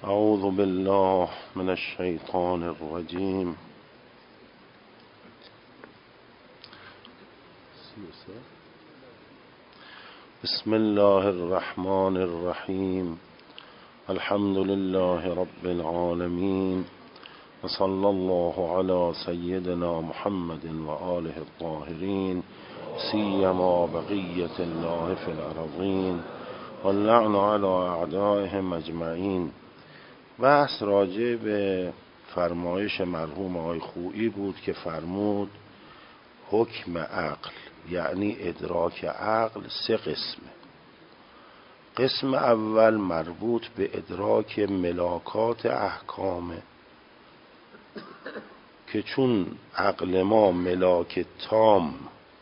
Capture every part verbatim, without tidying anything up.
اعوذ بالله من الشیطان الرجیم. بسم الله الرحمن الرحیم. الحمد لله رب العالمین و صلی الله علی سیدنا محمد و آله الطاهرین سیما بقیة الله فی الارضین واللعن علی اعدائهم اجمعین. بحث راجع به فرمایش مرحوم آقای خویی بود که فرمود حکم عقل، یعنی ادراک عقل، سه قسمه. قسم اول مربوط به ادراک ملاکات احکامه که چون عقل ما ملاک تام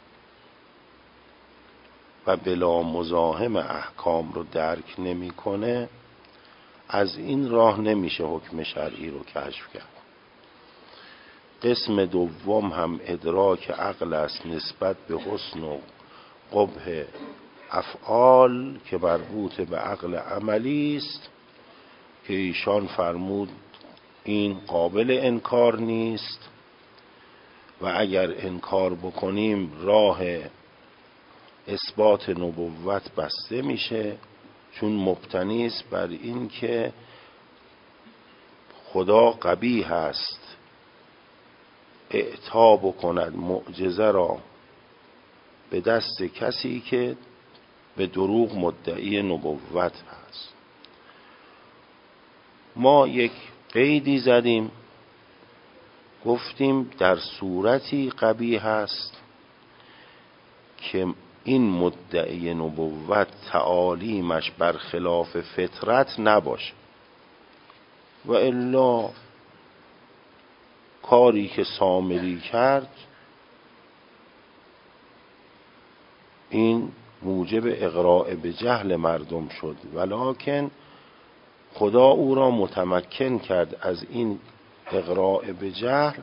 و بلا مزاحم احکام رو درک نمیکنه، از این راه نمیشه حکم شرعی رو کشف کرد. قسم دوم هم ادراک عقل است نسبت به حسن و قبح افعال که مربوط به عقل عملی است که ایشان فرمود این قابل انکار نیست و اگر انکار بکنیم راه اثبات نبوت بسته میشه، چون مبتنی است بر این که خدا قبیح است اعطا بکند معجزه را به دست کسی که به دروغ مدعی نبوت هست. ما یک قیدی زدیم، گفتیم در صورتی قبیح است که این مدعی نبوت تعالیمش برخلاف فطرت نباشه و الا کاری که سامری کرد این موجب اغراء به جهل مردم شد، ولکن خدا او را متمکن کرد از این اغراء به جهل،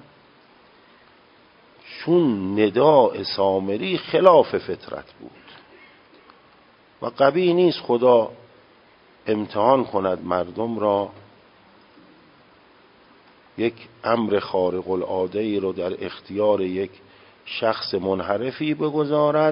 چون نداء سامری خلاف فطرت بود و قبیح نیست خدا امتحان کند مردم را، یک امر خارق العاده ای رو در اختیار یک شخص منحرفی بگذارد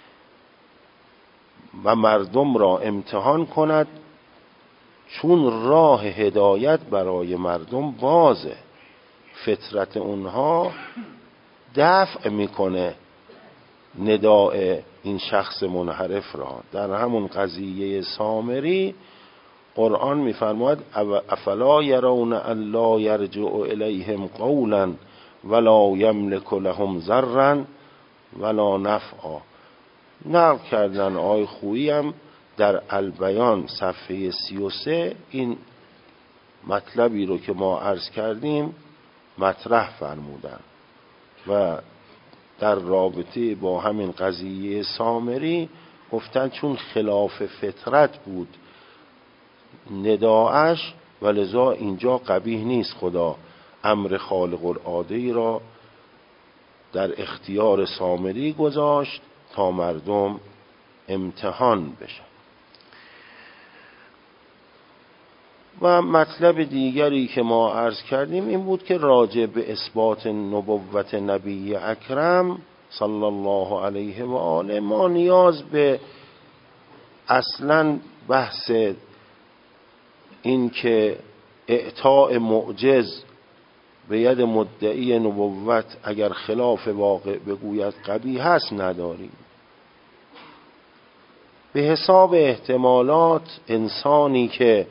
و مردم را امتحان کند، چون راه هدایت برای مردم بازه، فطرت اونها دفع میکنه نداء این شخص منحرف را. در همون قضیه سامری قرآن میفرماید افلا یرون الا یرجع الیهم قولا ولا یملک لهم ضرا ولا نفعا. نقل کردن آقای خویی هم در البیان صفحه سی و سه این مطلبی رو که ما عرض کردیم مطرح فرمودن و در رابطه با همین قضیه سامری گفتن چون خلاف فطرت بود نداعش و لذا اینجا قبیح نیست خدا امر خالق العاده را در اختیار سامری گذاشت تا مردم امتحان بشن. و مطلب دیگری که ما عرض کردیم این بود که راجع به اثبات نبوت نبی اکرم صلی الله علیه و آله ما نیاز به اصلا بحث این که اعطاء معجز به ید مدعی نبوت اگر خلاف واقع بگوید قبیح هست نداریم. به حساب احتمالات انسانی که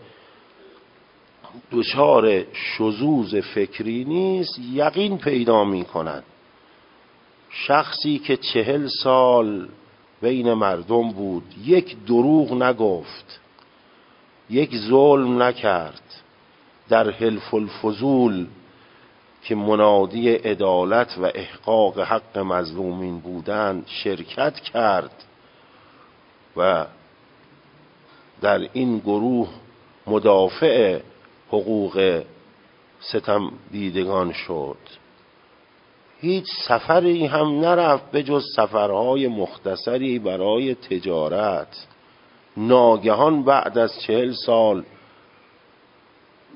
دچار شذوذ فکری نیست یقین پیدا می کند. شخصی که چهل سال بین مردم بود یک دروغ نگفت، یک ظلم نکرد، در حلف الفضول که منادی عدالت و احقاق حق مظلومین بودند شرکت کرد و در این گروه مدافع حقوق ستم دیدگان شد، هیچ سفری هم نرفت به جز سفرهای مختصری برای تجارت. ناگهان بعد از چهل سال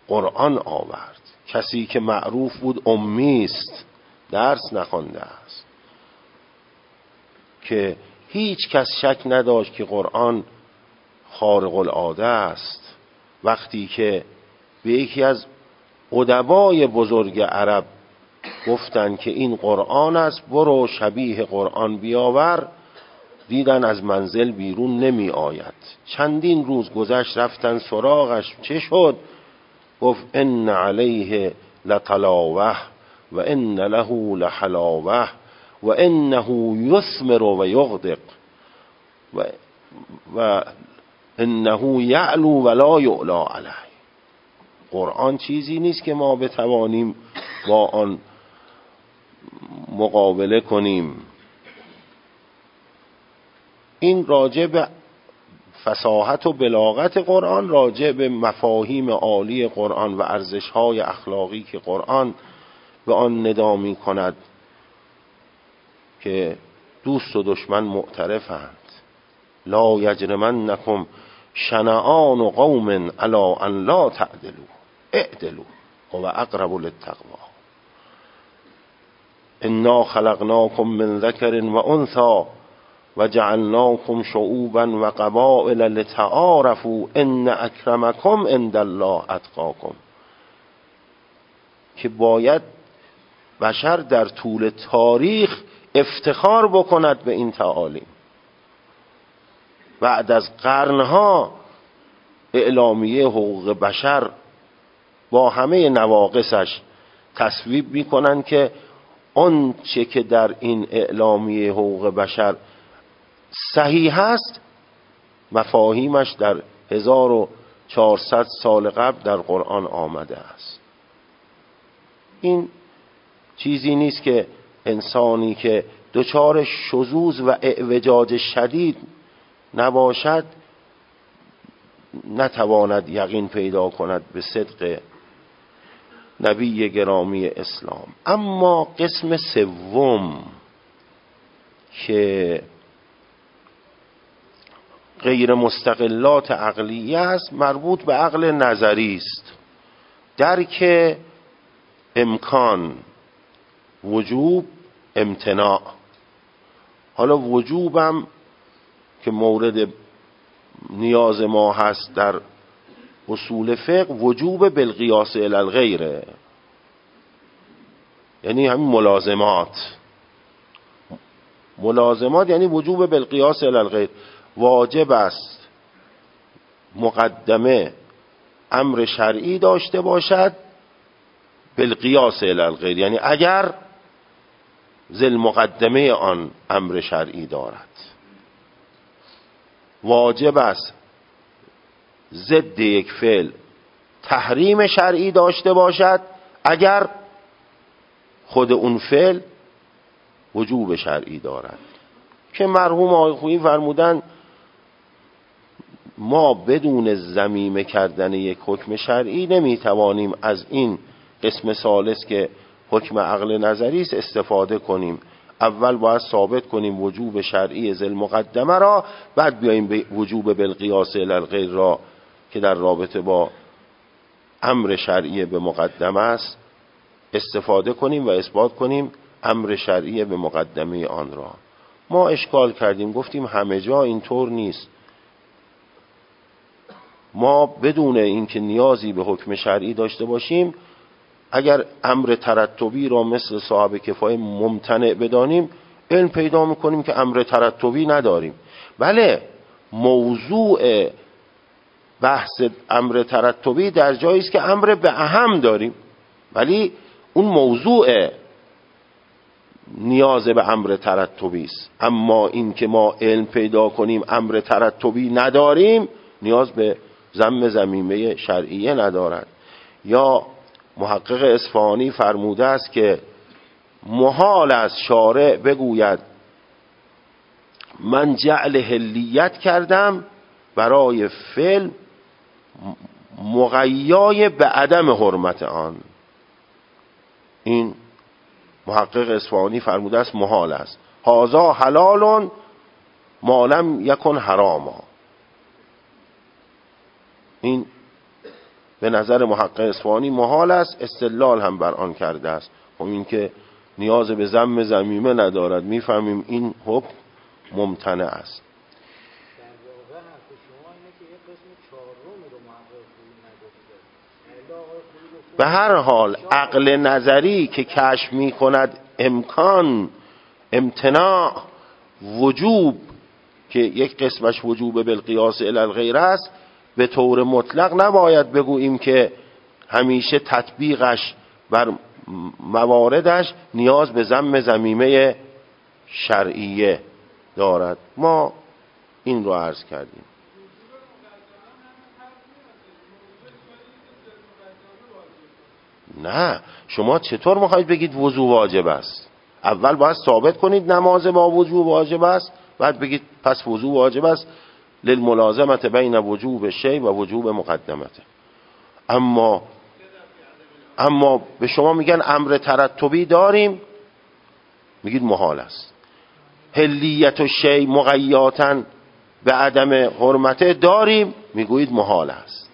قرآن آورد. کسی که معروف بود امی است، درس نخوانده است، که هیچ کس شک نداشت که قرآن خارق العاده است. وقتی که به یکی از ادبای بزرگ عرب گفتن که این قرآن است، برو شبیه قرآن بیاور، دیدن از منزل بیرون نمی آید. چندین روز گذشت، رفتن سراغش، چه شد؟ گفت ان علیه لطلاوه و ان له لحلاوه و انه یثمر و یغدق و, و انه یعلو ولا یعلا علیه. قرآن چیزی نیست که ما بتوانیم با آن مقابله کنیم. این راجع به فصاحت و بلاغت قرآن، راجع به مفاهیم عالی قرآن و ارزش‌های اخلاقی که قرآن به آن ندا می‌کند که دوست و دشمن معترفند. لا یجرمنکم شنآن قوم علی ان لا تعدلوا اعدلوا هو اقرب للتقوی انا خلقناکم من ذکر و انثی و جعلناکم شعوبا و قبائل لتعارفوا ان اکرمکم عند الله اتقاکم. که باید بشر در طول تاریخ افتخار بکند به این تعالیم. بعد از قرنها اعلامیه حقوق بشر با همه نواقصش تصویب میکنن که آن چه که در این اعلامیه حقوق بشر صحیح است، مفاهیمش در هزار و چهارصد سال قبل در قرآن آمده است. این چیزی نیست که انسانی که دچار شذوذ و اعوجاج شدید نباشد نتواند یقین پیدا کند به صدق نبی گرامی اسلام. اما قسم سوم که غیر مستقلات عقلیه است، مربوط به عقل نظری است. درک امکان، وجوب، امتناع. حالا وجوبم که مورد نیاز ما هست در اصول فقه، وجوب بالقیاس الی الغیره، یعنی همین ملازمات. ملازمات یعنی وجوب بالقیاس الی الغیر. واجب است مقدمه امر شرعی داشته باشد بالقیاس الی الغیر، یعنی اگر ذل مقدمه آن امر شرعی دارد. واجب است ضد یک فعل تحریم شرعی داشته باشد اگر خود اون فعل وجوب شرعی دارد. که مرحوم آقای خویی فرمودن ما بدون ضمیمه کردن یک حکم شرعی نمیتوانیم از این قسم ثالث که حکم عقل نظری است استفاده کنیم. اول باید ثابت کنیم وجوب شرعی ذل مقدمه را، بعد بیاییم به وجوب بالقیاس الی الغیر را که در رابطه با امر شرعی به مقدمه است استفاده کنیم و اثبات کنیم امر شرعی به مقدمه آن را. ما اشکال کردیم، گفتیم همه جا اینطور نیست. ما بدون اینکه نیازی به حکم شرعی داشته باشیم، اگر امر ترتبی را مثل صاحب کفایه ممتنع بدانیم، علم پیدا میکنیم که امر ترتبی نداریم. بله، موضوع بحث امر ترتبی در جایی است که امر به اهم داریم، ولی اون موضوع نیاز به امر ترتبی است. اما این که ما علم پیدا کنیم امر ترتبی نداریم، نیاز به ضم ضمیمه شرعیه ندارد. یا محقق اصفهانی فرموده است که محال است شارع بگوید من جعل حلیت کردم برای فعل مغیای به عدم حرمت آن. این محقق اصفهانی فرموده است محال است. هذا حلال ما لم یکن حراما. این به نظر محقق اصفهانی محال است، استدلال هم بر آن کرده است. خب این که نیاز به ضم ضمیمه ندارد، میفهمیم این حکم ممتنع است. به هر حال عقل نظری که کشف می کند امکان، امتناع، وجوب، که یک قسمش وجوب بالقیاس الی الغیر است، به طور مطلق نباید بگوییم که همیشه تطبیقش بر مواردش نیاز به ضم ضمیمه شرعیه دارد. ما این رو عرض کردیم. نه، شما چطور میخواید بگید وضو واجب است؟ اول باید ثابت کنید نماز با وضو واجب است، بعد بگید پس وضو واجب است للملازمت بین وجوب شیء و وجوب مقدمته. اما اما به شما میگن امر ترتبی داریم، میگید محال است. حلیت و شیء مقیاتن به عدم حرمته داریم، میگویید محال است.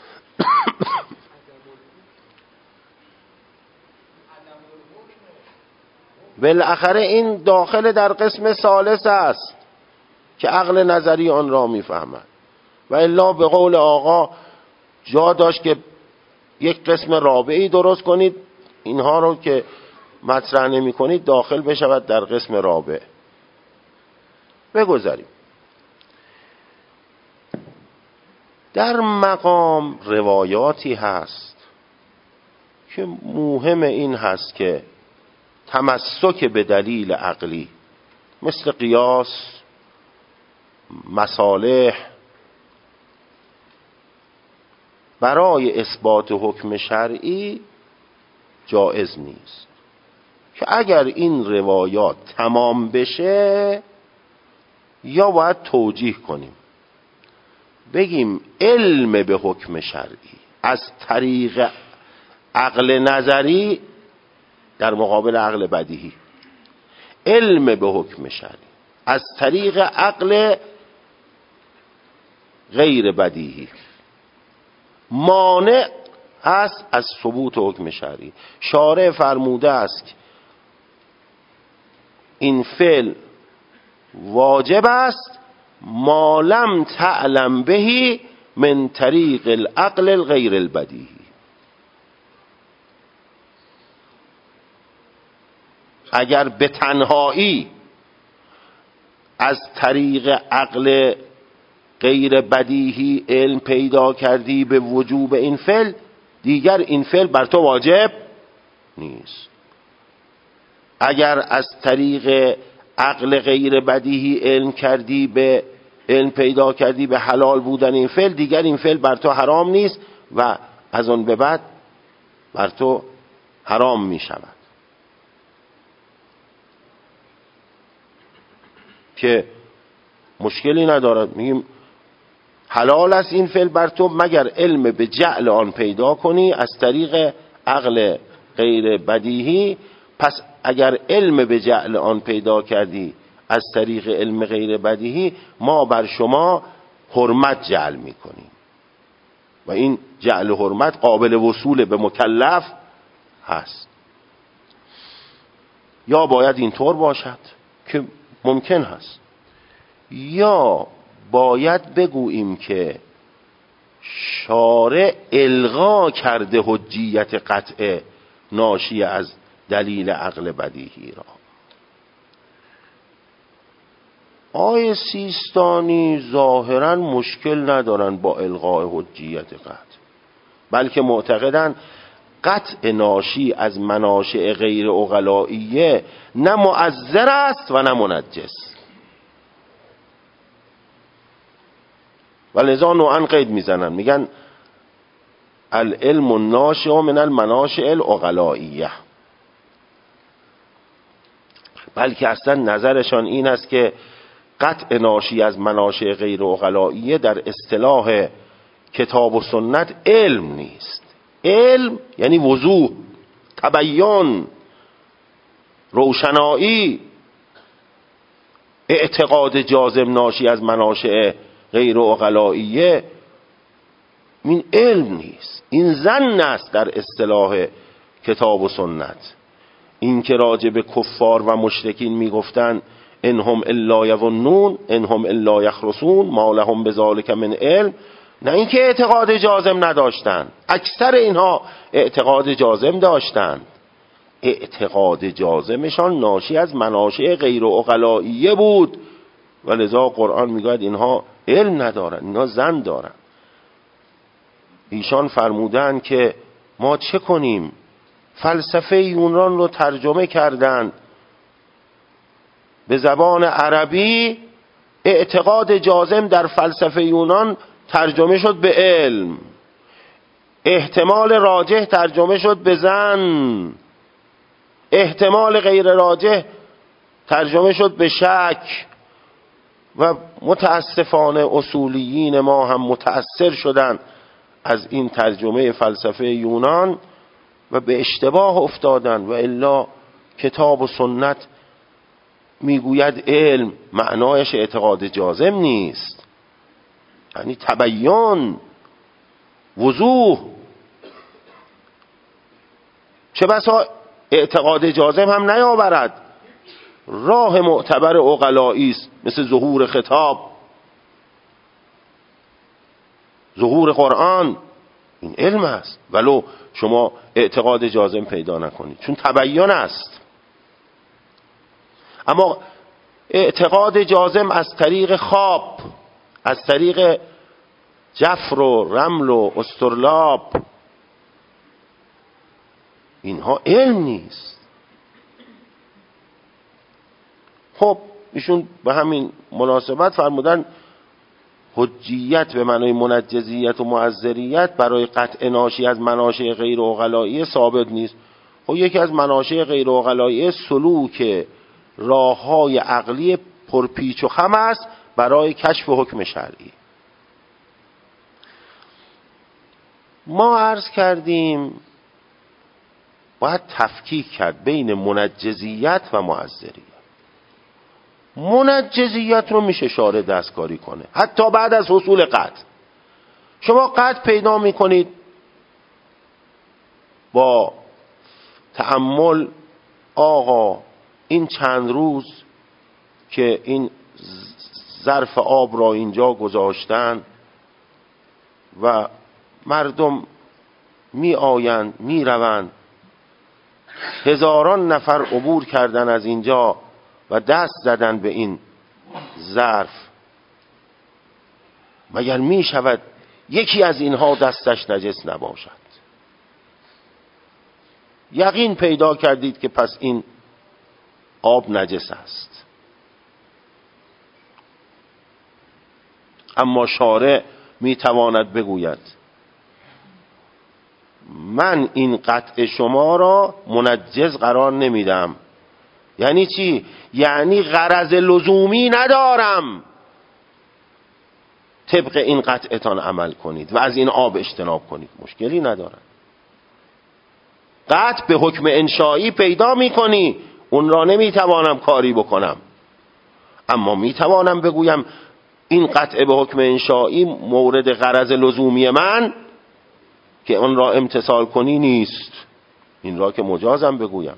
بالاخره این داخل در قسم ثالث است که عقل نظری آن را میفهمد. و الا به قول آقا جا داشت که یک قسم رابعی درست کنید، اینها رو که مطرح نمی کنید داخل بشود در قسم رابع. بگذاریم. در مقام روایاتی هست که مهم این هست که تمسک به دلیل عقلی مثل قیاس، مصالح، برای اثبات حکم شرعی جایز نیست. که اگر این روایات تمام بشه یا باید توجیه کنیم، بگیم علم به حکم شرعی از طریق عقل نظری در مقابل عقل بدیهی، علم به حکم شرعی از طریق عقل غیر بدیهی مانع است از ثبوت حکم شرعی. شارع فرموده است که این فعل واجب است ما لم تعلم بهی من طریق العقل الغیر البدیهی. اگر به تنهایی از طریق عقل غیر بدیهی علم پیدا کردی به وجوب این فعل، دیگر این فعل بر تو واجب نیست. اگر از طریق عقل غیر بدیهی علم کردی به علم پیدا کردی به حلال بودن این فعل، دیگر این فعل بر تو حرام نیست و از اون به بعد بر تو حرام می شود. که مشکلی ندارد، میگیم حلال است این فعل بر تو مگر علم به جعل آن پیدا کنی از طریق عقل غیر بدیهی. پس اگر علم به جعل آن پیدا کردی از طریق علم غیر بدیهی، ما بر شما حرمت جعل میکنیم و این جعل حرمت قابل وصول به مکلف هست. یا باید اینطور باشد که ممکن هست، یا باید بگوییم که شارع الغا کرده حجیت قطع ناشی از دلیل عقل بدیهی را. آیه سیستانی ظاهرا مشکل ندارن با الغاء حجیت قطع، بلکه معتقدن قطع ناشی از مناشع غیر عقلائیه نه مؤثر است و نه منجس، و لذا نوعا قید میزنن، میگن العلم الناشئ من المناشئ العقلائیه. بلکه اصلا نظرشان این است که قطع ناشی از مناشئ غیر عقلائیه در اصطلاح کتاب و سنت علم نیست. علم یعنی وضوح، تبیین، روشنایی. اعتقاد جازم ناشی از مناشئ غیر عقلائیه این علم نیست، این ظن است در اصطلاح کتاب و سنت. این که راجع به کفار و مشرکین میگفتن انهم الا یظنون انهم الا یخرصون ما لهم بذلک من علم، نه اینکه اعتقاد جازم نداشتن، اکثر اینها اعتقاد جازم داشتند. اعتقاد جازمشان ناشی از مناشع غیر عقلائیه بود و لذا قرآن میگوید اینها علم ندارن، اینها ظن دارن. ایشان فرمودن که ما چه کنیم؟ فلسفه یونان رو ترجمه کردند به زبان عربی، اعتقاد جازم در فلسفه یونان ترجمه شد به علم، احتمال راجح ترجمه شد به ظن، احتمال غیر راجح ترجمه شد به شک. و متاسفانه اصولیین ما هم متأثر شدند از این ترجمه فلسفه یونان و به اشتباه افتادن. و الا کتاب و سنت میگوید علم معنایش اعتقاد جازم نیست، یعنی تبیین، وضوح. چه بسا اعتقاد جازم هم نیاورد، راه معتبر عقلایی است، مثل ظهور خطاب، ظهور قرآن. این علم است ولو شما اعتقاد جازم پیدا نکنید، چون تبیین است. اما اعتقاد جازم از طریق خواب، از طریق جفر و رمل و استرلاب، اینها علم نیست. خب ایشون به همین مناسبت فرمودن حجیت به معنای منجزیت و معذریت برای قطع ناشی از مناشع غیر عقلائیه ثابت نیست. خب یکی از مناشع غیر عقلائیه سلوک راه‌های عقلی پرپیچ و خم است برای کشف حکم شرعی. ما عرض کردیم باید تفکیک کرد بین منجزیت و معذریت. منجزیت رو میشه شارع دستکاری کنه حتی بعد از حصول قطع. شما قطع پیدا میکنید با تأمل، آقا این چند روز که این ظرف آب را اینجا گذاشتن و مردم می آیند می روند، هزاران نفر عبور کردن از اینجا و دست زدن به این ظرف، مگر می شود یکی از اینها دستش نجس نباشد؟ یقین پیدا کردید که پس این آب نجس است. اما شارع می تواند بگوید من این قطع شما را منجز قرار نمیدم. یعنی چی؟ یعنی غرض لزومی ندارم طبق این قطعتان عمل کنید و از این آب اجتناب کنید. مشکلی ندارم. قطع به حکم انشایی پیدا میکنی، اون را نمیتوانم کاری بکنم، اما میتوانم بگویم این قطع به حکم انشایی مورد غرض لزومی من که اون را امتثال کنی نیست، این را که مجازم بگویم.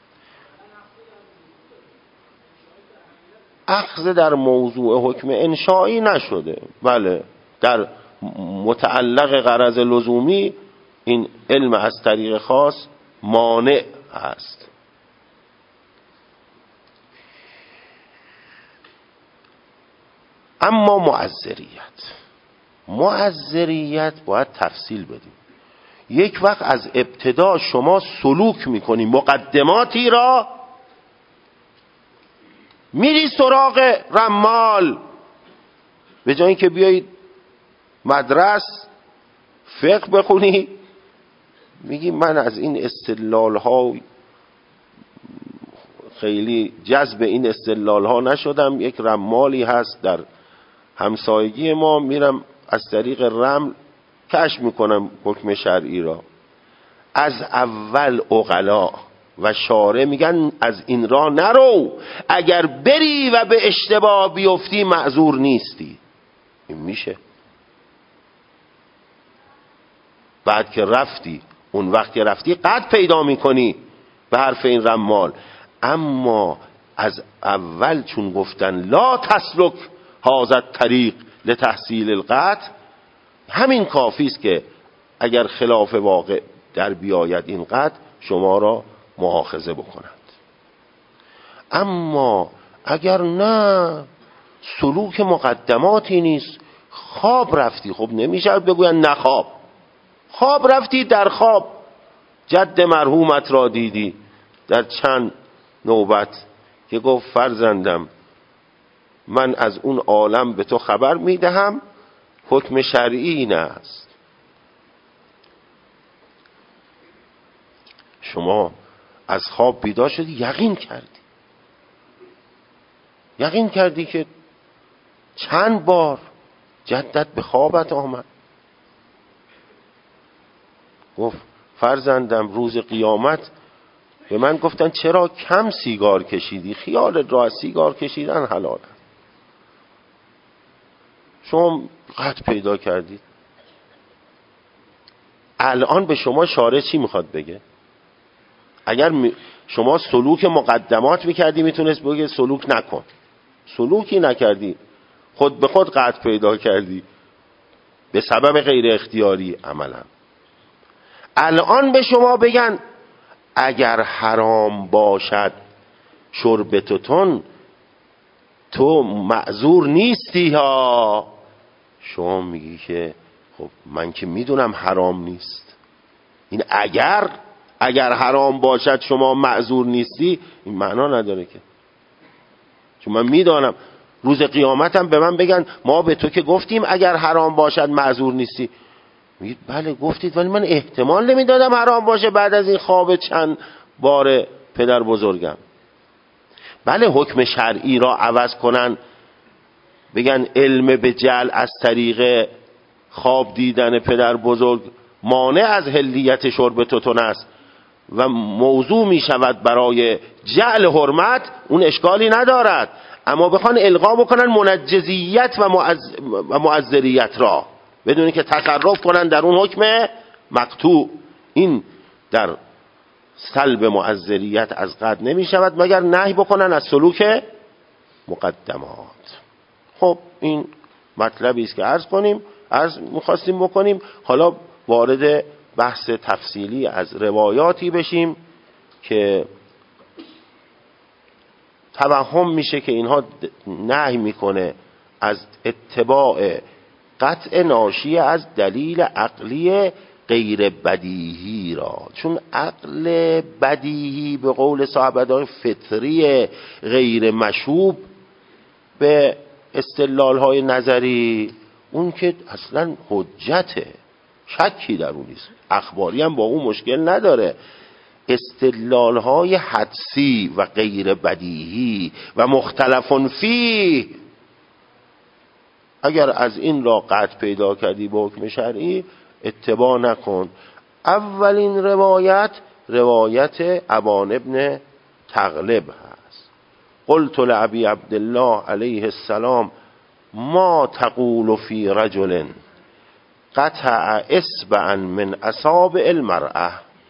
اخذ در موضوع حکم انشایی نشده، بله در متعلق غرض لزومی این علم از طریق خاص مانع است. اما معذریت معذریت باید تفصیل بدیم. یک وقت از ابتدا شما سلوک میکنی مقدماتی را، میری سراغ رمال، به جای اینکه بیایید مدرس فقه بخونی، میگی من از این استدلال ها خیلی جذب این استدلال ها نشدم، یک رمالی هست در همسایگی ما، میرم از طریق رمل کشف میکنم حکم شرعی را. از اول عقلا و شارع میگن از این راه نرو، اگر بری و به اشتباه بیفتی معذور نیستی. این میشه بعد که رفتی، اون وقت که رفتی قد پیدا میکنی به حرف این رمال. اما از اول چون گفتن لا تسلک هذا الطریق لتحصیل القطع، همین کافی است که اگر خلاف واقع در بیاید این قطع شما را مؤاخذه بکنند. اما اگر نه سلوک مقدماتی نیست، خواب رفتی، خب نمیشه بگوین نه خواب خواب رفتی، در خواب جد مرحومت را دیدی در چند نوبت که گفت فرزندم من از اون عالم به تو خبر میدهم، حکم شرعی این است. شما از خواب بیدار شدی، یقین کردی یقین کردی که چند بار جدت به خوابت آمد، گفت فرزندم روز قیامت به من گفتن چرا کم سیگار کشیدی، خیالت را از سیگار کشیدن حلاله. شما قطع پیدا کردید. الان به شما شارع چی میخواد بگه؟ اگر شما سلوک مقدمات میکردی میتونست بگه سلوک نکن، سلوکی نکردی، خود به خود قطع پیدا کردی به سبب غیر اختیاری عملا. الان به شما بگن اگر حرام باشد شربتتون تو معذور نیستی ها. شما میگی که خب من که میدونم حرام نیست، این اگر اگر حرام باشد شما معذور نیستی این معنا نداره که، چون من میدانم روز قیامتم به من بگن ما به تو که گفتیم اگر حرام باشد معذور نیستی، میگید بله گفتید ولی من احتمال نمیدادم حرام باشه بعد از این خواب چند بار پدر بزرگم. بله حکم شرعی را عوض کنن بگن علم به جعل از طریق خواب دیدن پدر بزرگ مانع از حلیت شرب توتون است و موضوع می شود برای جعل حرمت، اون اشکالی ندارد. اما بخوان القا بکنن منجزیت و, معز... و معذریت را بدون که تصرف کنن در اون حکم مقطوع، این در سلب معذریت از قد نمی شود مگر نهی بکنن از سلوک مقدمات. خب این مطلبی است که عرض کنیم عرض می‌خواستیم بکنیم. حالا وارد بحث تفصیلی از روایاتی بشیم که توهم میشه که اینها نهی میکنه از اتباع قطع ناشی از دلیل عقلی غیر بدیهی را، چون عقل بدیهی به قول صاحب‌الدین فطری غیر مشوب به استدلال‌های نظری اون که اصلا حجته، شکی در اون نیست، اخباری هم با اون مشکل نداره. استدلال‌های حدسی و غیر بدیهی و مختلف فیه اگر از این را قطع پیدا کردی به حکم شرعی اتباع نکن. اولین روایت روایت ابان ابن تغلب هست. قلت لابی عبدالله علیه السلام ما تقول فی رجل قطع اصبعا من اصابع المرأة،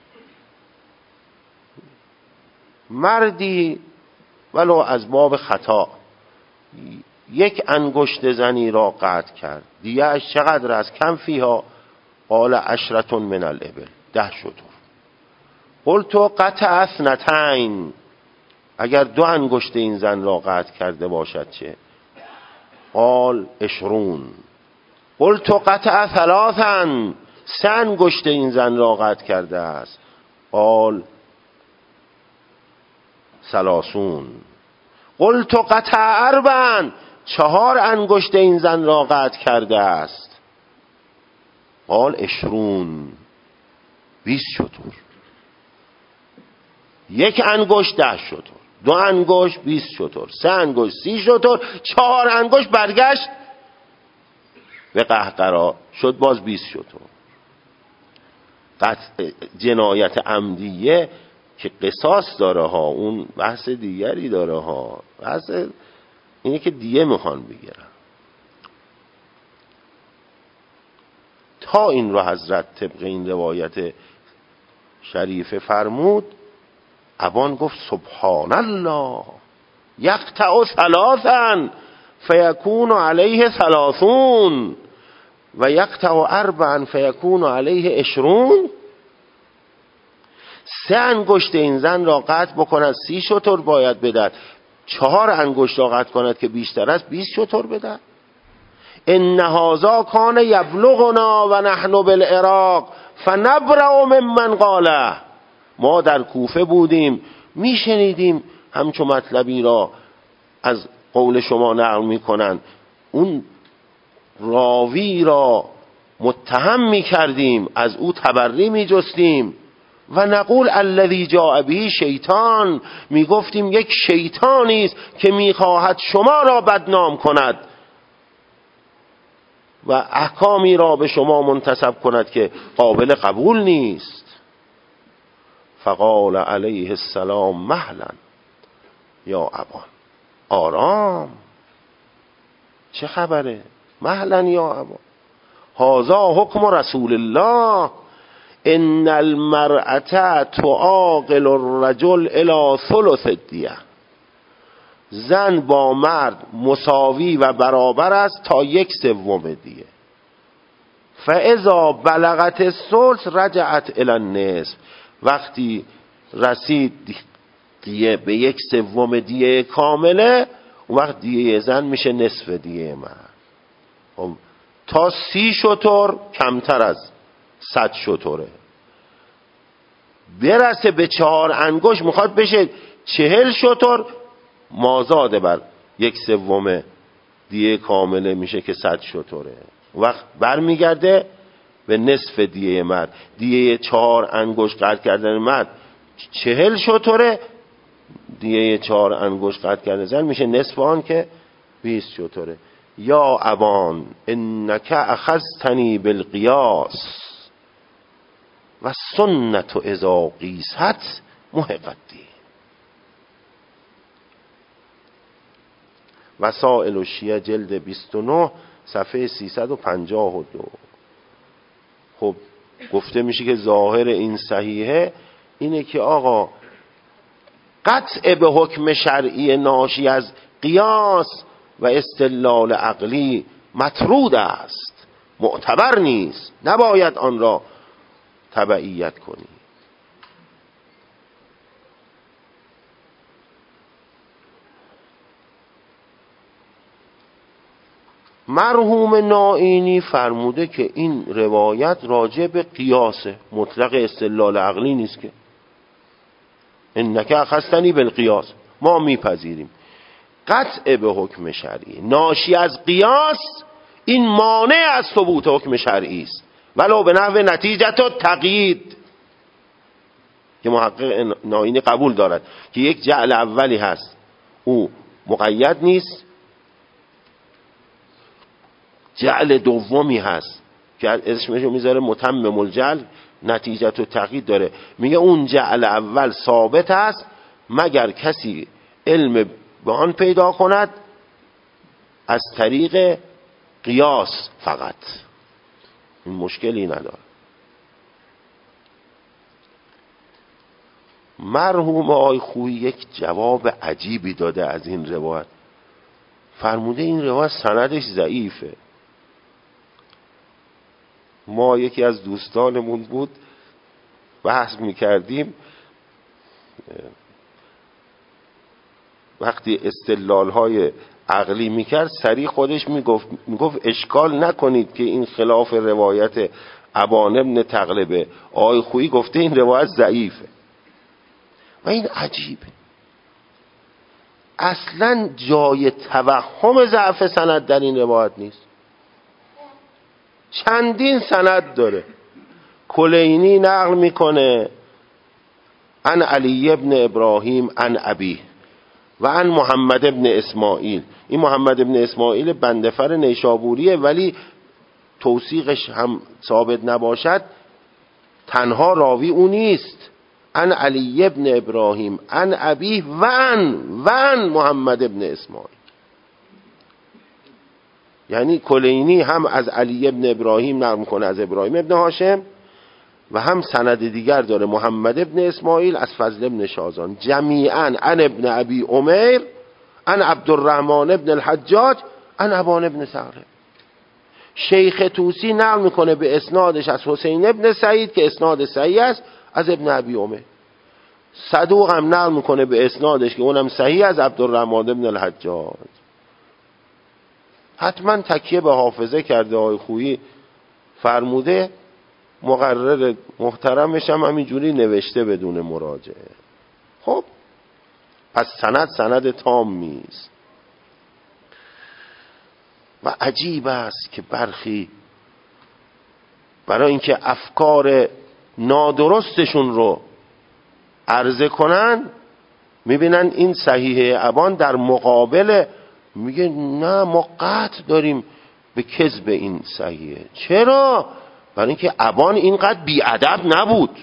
مردی ولو از باب خطا یک انگشت زنی را قطع کرد، دیهش چقدر است؟ کم فیها؟ قال عشرة من الابل، ده شتر. قلت قطع اثنتین، اگر دو انگشت این زن را قطع کرده باشد چه؟ قال عشرون. قلت قطع ثلاثا، سه انگشت این زن را قطع کرده است. قال ثلاثون. قلت قطع اربعا، چهار انگشت این زن را قطع کرده است. قال عشرون، بیست شتر. یک انگشت ده شتر، دو انگشت بیست شتر، سه انگشت سی شتر، چهار انگشت برگشت به قهقرا شد باز بیست شتر. قطع جنایت عمدیه که قصاص داره ها، اون بحث دیگری داره ها، بحث اینه که دیگه میخوان بگیرن. بعدها این رو حضرت طبق این روایت شریف فرمود، ابان گفت سبحان الله یقطع ثلاثا فیکون علیه ثلاثون و یقطع اربعا فیکون علیه عشرون. سه انگشت این زن را قطع بکند سی شتر باید بدهد، چهار انگشت را قطع کند که بیشتر است بیست شتر بدهد. ان هذا کان یبلغنا و نحن بالعراق فنبرأ ممن قاله. ما در کوفه بودیم میشنیدیم همچو مطلبی را از قول شما نقل میکنن، اون راوی را متهم میکردیم، از او تبری میجستیم. و نقول الذی جاء به شیطان، میگفتیم یک شیطانی است که میخواهد شما را بدنام کند و احکامی را به شما منتسب کند که قابل قبول نیست. فقال علیه السلام مهلا یا ابان، آرام، چه خبره؟ مهلا یا ابان، هذا حکم رسول الله، ان المرأة تعاقل الرجل الى ثلث الدیه. زن با مرد مساوی و برابر است تا یک سوم دیه. فاذا بلغت الثلث رجعت الی النصف. وقتی رسید دیه به یک سوم دیه کامله، اون وقت دیه زن میشه نصف دیه مرد. تا سی شتر کمتر از صد شتره. برسه به چهار انگشت میخواد بشه چهل شتر، مازاده بر یک سوم دیه کامله میشه که صد شتره. وقت برمیگرده به نصف دیه مرد. دیه چهار انگشت قطع کردن مرد چهل شتره، دیه چهار انگشت قطع کردن زن میشه نصف آن که بیست شتره. یا ابان انک اخذتنی بالقیاس و سنت اذا قیست محقتی. وسائل الشیعه جلد بیست و نه صفحه سیصد و پنجاه و دو. خب گفته میشه که ظاهر این صحیحه اینه که آقا قطع به حکم شرعی ناشی از قیاس و استدلال عقلی مطرود است، معتبر نیست، نباید آن را تبعیت کنی. مرحوم نائینی فرموده که این روایت راجع به قیاسه، مطلق استدلال عقلی نیست. که انک اخذتنی بالقیاس ما میپذیریم. قطع به حکم شرعی ناشی از قیاس این مانع از ثبوت حکم شرعی است، ولو به نحو نتیجت و تقیید، که محقق نائینی قبول دارد که یک جعل اولی هست او مقید نیست، جعل دومی هست که اسمش رو میذاره متمم الجعل، نتیجت و تقیید داره. میگه اون جعل اول ثابت است مگر کسی علم به آن پیدا کند از طریق قیاس فقط، این مشکلی نداره. مرحوم آقای خویی یک جواب عجیبی داده از این روایت. فرموده این روایت سندش ضعیفه. ما یکی از دوستانمون بود بحث میکردیم، وقتی استدلال های عقلی میکرد سریع خودش میگفت میگفت اشکال نکنید که این خلاف روایت ابان ابن تغلبه. آقای خویی گفته این روایت ضعیفه و این عجیبه. اصلا جای توهم ضعف سند در این روایت نیست. چندین سند داره. کلینی نقل میکنه عن علی ابن ابراهیم عن ابی و عن محمد ابن اسماعیل. این محمد ابن اسماعیل بندفر نیشابوریه، ولی توثیقش هم ثابت نباشد تنها راوی او نیست. عن علی ابن ابراهیم عن ابی و عن و عن محمد ابن اسماعیل. یعنی کلینی هم از علی ابن ابراهیم نقل میکنه از ابراهیم ابن هاشم و هم سند دیگر داره محمد ابن اسماعیل از فضل ابن شازان، جمیعا عن ابن ابی عمیر عن عبدالرحمن ابن الحجاج عن ابان ابن ثغلب. شیخ طوسی نقل میکنه به اسنادش از حسین ابن سعید که اسناد صحیح است از ابن ابی عمیر. صدوق هم نقل میکنه به اسنادش که اونم صحیح از عبدالرحمن ابن الحجاج. حتما تکیه به حافظه کرده آقای خویی، فرموده مقرر محترمش هم همینجوری نوشته بدون مراجعه. خب پس سند سند تامی است. و عجیب است که برخی برای اینکه افکار نادرستشون رو عرضه کنن میبینن این صحیح ابان در مقابل میگه نه ما قطع داریم به کذب این صحیحه. چرا؟ برای اینکه ابان اینقدر بیادب نبود.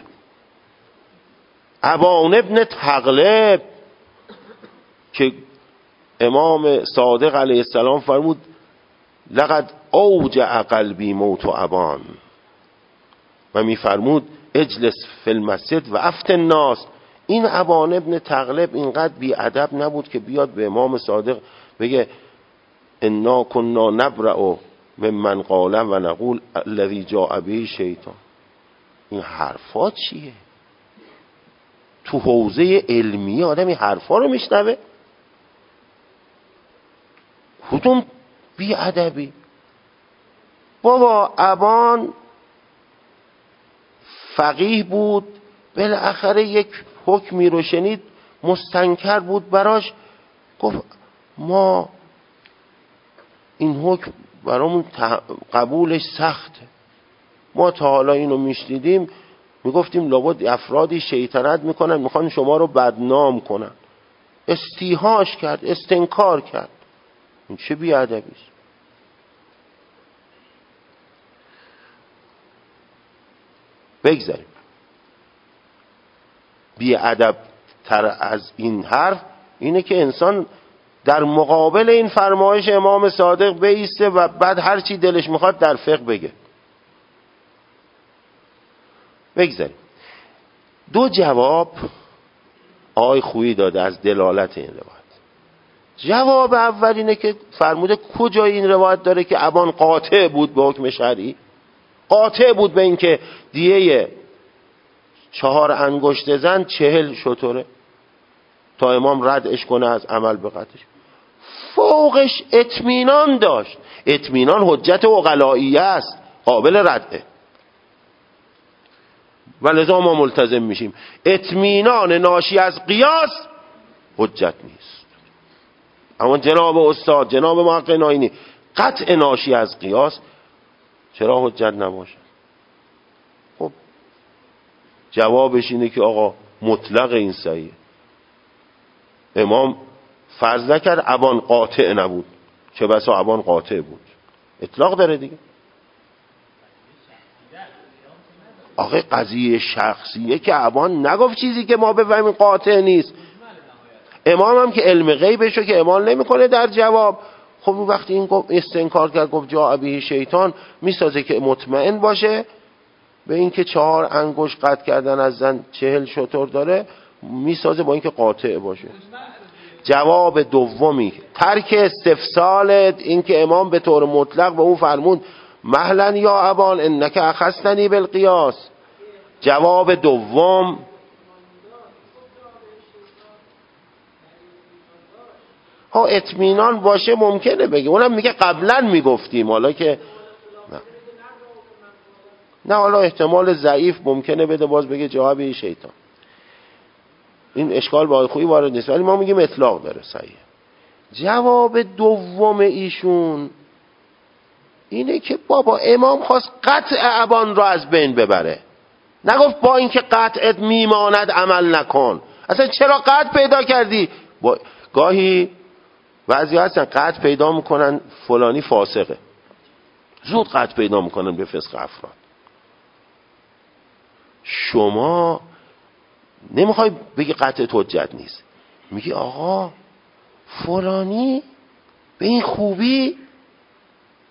ابان ابن تغلب که امام صادق علیه السلام فرمود لقد اوجع قلبی موت ابان، و میفرمود اجلس فی المسجد و افتن الناس. این ابان ابن تغلب اینقدر بیادب نبود که بیاد به امام صادق بگه انا کنا نبرأ ممن قال و نقول الذی جاء به شیطان. این حرفا چیه؟ تو حوزه علمی آدم این حرفا رو میشنوه؟ کدوم بیادبی؟ بابا ابان فقیه بود، بالاخره یک حکمی رو شنید مستنکر بود براش، گفت ما این حکم برامون قبولش سخته. ما تا حالا اینو میشنیدیم میگفتیم لابد افرادی شیطنت میکنن میخوان شما رو بدنام کنن. استیحاش کرد، استنکار کرد. این چه بیادبیست؟ بگذاریم. بیادب تر از این حرف اینه که انسان در مقابل این فرمایش امام صادق بایسته و بعد هر چی دلش میخواد در فقه بگه. بگذاریم. دو جواب آقای خویی داده از دلالت این روایت. جواب اول اینه که فرموده کجای این روایت داره که ابان قاطع بود به حکم شرعی، قاطع بود به این که دیه چهار انگشت زن چهل شتره تا امام ردش کنه از عمل به قطعش. فوقش اطمینان داشت. اطمینان حجت عقلائیه است، قابل ردعه، و لذا ما ملتزم میشیم. اطمینان ناشی از قیاس حجت نیست. اما جناب استاد جناب محقق ناینی قطع ناشی از قیاس چرا حجت نباشه؟ خب جوابش اینه که آقا مطلق این صحیح. امام فرض نکرد ابان قاطع نبود، چه بسا ابان قاطع بود. اطلاق داره دیگه. آقا قضیه شخصیه که ابان نگفت چیزی که ما بفهمیم قاطع نیست. امام هم که علم غیبشو که اعمال نمیکنه در جواب. خب وقتی این استنکار کرد گفت جاء به شیطان، میسازه که مطمئن باشه به این که چهار انگشت قطع کردن از زن چهل شتر داره، میسازه با این که قاطع باشه. جواب دومی ترک استفسال، این که امام به طور مطلق به اون فرمود مهلا یا ابان انک اخذتنی بالقیاس. جواب دوم ها اطمینان باشه ممکنه بگه، اونم میگه قبلا میگفتیم، حالا که نه نه حالا احتمال ضعیف ممکنه بده باز بگه جواب شیطان. این اشکال با خویی وارد نیست، ولی ما میگیم اطلاق داره صحیح. جواب دوم ایشون اینه که بابا امام خواست قطع ابان را از بین ببره، نگفت با اینکه قطعت میماند عمل نکن. اصلا چرا قطع پیدا کردی؟ با... گاهی بعضی هستن قطع پیدا میکنن فلانی فاسقه، زود قطع پیدا میکنن به فسق افراد. شما نمیخوای بگی قطع حجت نیست، میگی آقا فلانی به این خوبی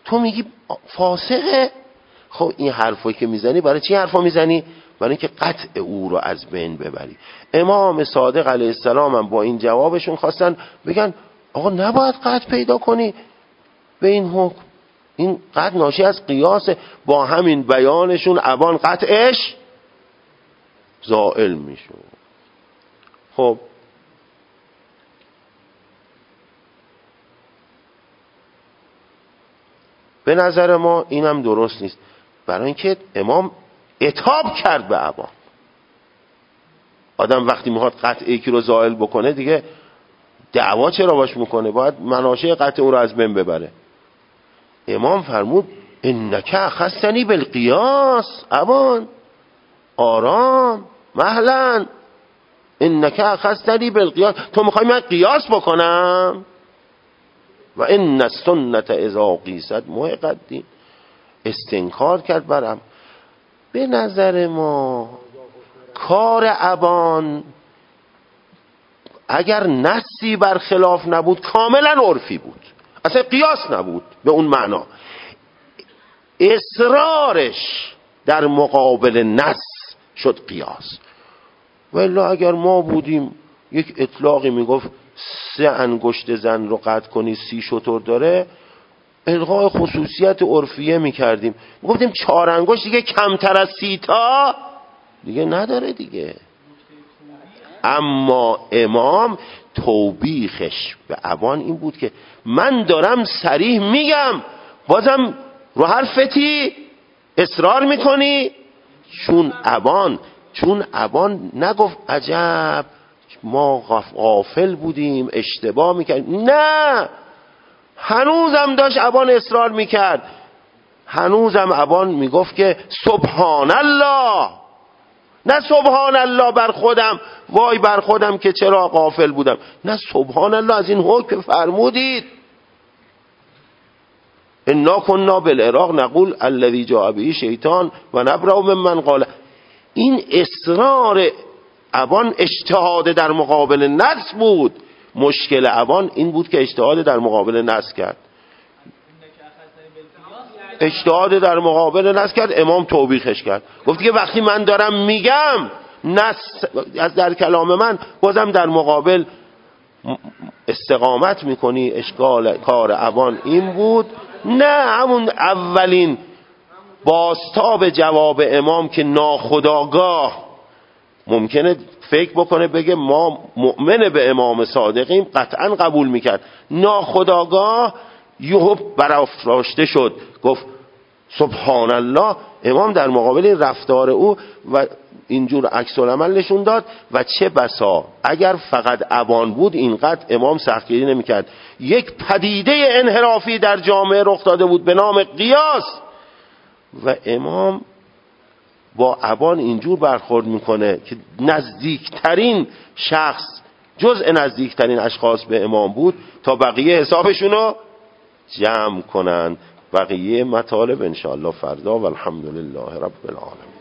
تو میگی فاسقه. خب این حرفایی که میزنی برای چی حرفا میزنی؟ برای اینکه قطع او رو از بین ببری. امام صادق علیه السلام هم با این جوابشون خواستن بگن آقا نباید قطع پیدا کنی به این حکم، این قطع ناشی از قیاسه. با همین بیانشون ابان قطعش زائل میشه. خب به نظر ما اینم درست نیست، برای اینکه امام عتاب کرد به ابان. آدم وقتی میخواد قطع یکی رو زائل بکنه دیگه دعوا چرا باش میکنه؟ باید مناشه قطع اون رو از بین ببره. امام فرمود انک اخذتنی بالقیاس، ابان آرام مهلا، انک اخذتنی بالقیاس، تو میخوای من قیاس بکنم؟ و ان السنة اذا قیست محق الدین. استنکار کرد برم. به نظر ما کار ابان اگر نصی برخلاف نبود کاملا عرفی بود، اصلا قیاس نبود به اون معنا. اصرارش در مقابل نص شد قیاس. ولی اگر ما بودیم یک اطلاقی میگفت سه انگشت زن رو قطع کنی سی شتر داره، الغای خصوصیت عرفیه میکردیم، میگفتیم چهار انگشت دیگه کمتر از سی تا دیگه نداره دیگه. اما امام توبیخش به ابان این بود که من دارم صریح میگم بازم رو حرفتی اصرار میکنی. چون ابان چون ابان نگفت عجب ما غافل بودیم اشتباه میکردیم، نه، هنوزم داشت ابان اصرار میکرد، هنوزم ابان میگفت که سبحان الله، نه سبحان الله بر خودم، وای بر خودم که چرا غافل بودم، نه سبحان الله از این حکم فرمودید. انا كنا بالعراق نقول الذي جاء به شیطان و نبرأ ممن قال. این اصرار ابان اجتهاد در مقابل نص بود. مشکل ابان این بود که اجتهاد در مقابل نص کرد. اجتهاد در مقابل نص کرد، امام توبیخش کرد، گفت که وقتی من دارم میگم نص از در کلام من بازم در مقابل استقامت میکنی. اشکال کار ابان این بود. نه همون اولین بازتاب جواب امام که ناخودآگاه ممکنه فکر بکنه بگه ما مؤمن به امام صادقیم، قطعا قبول میکرد. ناخودآگاه یهو برافراشته شد گفت سبحان الله. امام در مقابل رفتار او و اینجور عکس العمل نشون داد. و چه بسا اگر فقط ابان بود اینقدر امام سختگیری نمیکرد. یک پدیده انحرافی در جامعه رخ داده بود به نام قیاس و امام با ابان اینجور برخورد میکنه که نزدیکترین شخص، جزء نزدیکترین اشخاص به امام بود تا بقیه حسابشونو جمع کنن. بقیه مطالب انشاءالله فردا و الحمدلله رب العالمین.